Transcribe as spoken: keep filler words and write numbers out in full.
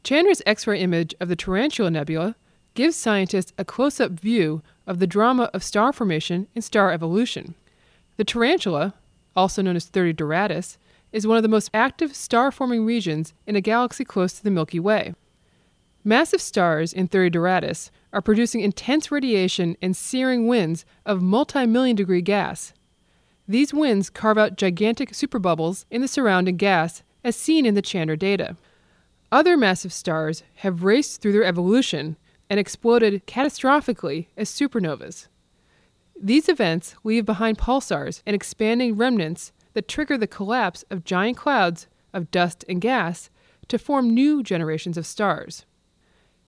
Chandra's X-ray image of the Tarantula Nebula gives scientists a close-up view of the drama of star formation and star evolution. The Tarantula, also known as thirty Doradus, is one of the most active star-forming regions in a galaxy close to the Milky Way. Massive stars in thirty Doradus are producing intense radiation and searing winds of multi-million degree gas. These winds carve out gigantic superbubbles in the surrounding gas, as seen in the Chandra data. Other massive stars have raced through their evolution and exploded catastrophically as supernovas. These events leave behind pulsars and expanding remnants that trigger the collapse of giant clouds of dust and gas to form new generations of stars.